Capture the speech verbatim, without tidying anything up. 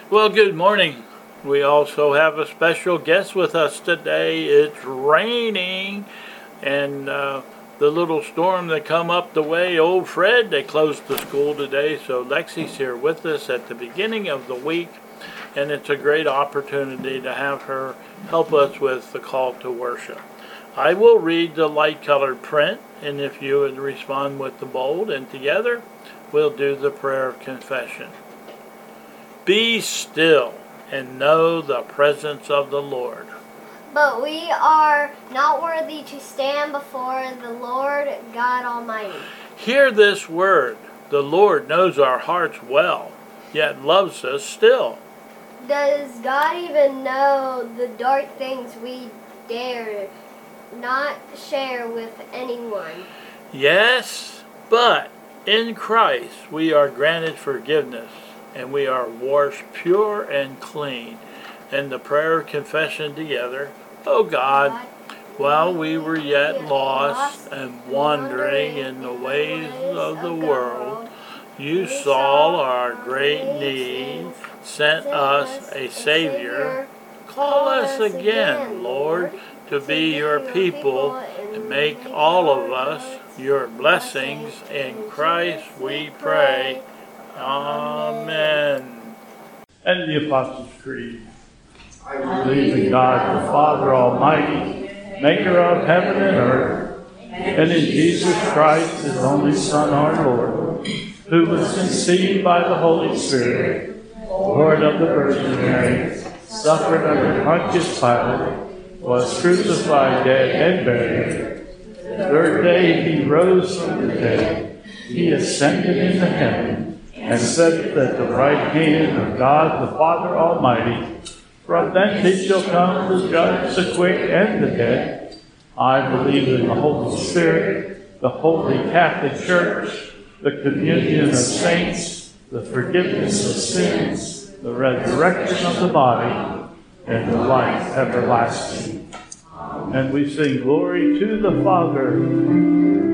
Well, good morning. We also have a special guest with us today. It's raining, and uh, the little storm that come up the way, old Fred, they closed the school today, so Lexi's here with us at the beginning of the week, and it's a great opportunity to have her help us with the call to worship. I will read the light-colored print, and if you would respond with the bold, and together we'll do the prayer of confession. Be still and know the presence of the Lord. But we are not worthy to stand before the Lord God Almighty. Hear this word. The Lord knows our hearts well, yet loves us still. Does God even know the dark things we dare not share with anyone? Yes, but in Christ we are granted forgiveness, and we are washed pure and clean. And the prayer of confession together. O God, while we were yet lost and wandering in the ways of the world, you saw our great need, sent us a Savior. Call us again, Lord, to be your people, and make all of us your blessings. In Christ we pray. Amen. And the Apostles' Creed. I believe in God the Father Almighty, maker of heaven and earth, and in Jesus Christ, his only Son, our Lord, who was conceived by the Holy Spirit, Lord of the Virgin Mary, suffered under Pontius Pilate, was crucified, dead, and buried. The third day he rose from the dead. He ascended into heaven, and sat at the right hand of God the Father Almighty. From thence he shall come to judge the quick and the dead. I believe in the Holy Spirit, the Holy Catholic Church, the communion of saints, the forgiveness of sins, the resurrection of the body, and the life everlasting. And we sing glory to the Father,